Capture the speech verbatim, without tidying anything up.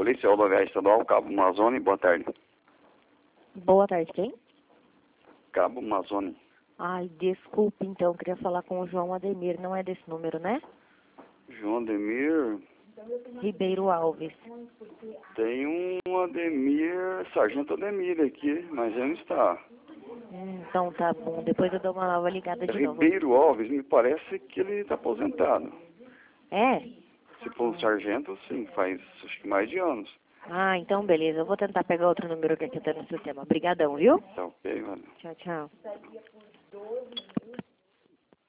Polícia Rodoviária Estadual, Cabo Amazônia, boa tarde. Boa tarde, quem? Cabo Amazônia. Ai, desculpe, então, eu queria falar com o João Ademir, não é desse número, né? João Ademir, Ribeiro Alves. tem um Ademir, Sargento Ademir aqui, mas ele não está. Hum, então tá bom, depois eu dou uma nova ligada de novo. Ribeiro Alves, me parece que ele está aposentado. É? Se for um sargento, sim, faz acho que mais de anos. Ah, então beleza, eu vou tentar pegar outro número que aqui tá no sistema. Obrigadão, viu? Tá ok, valeu. Tchau, tchau.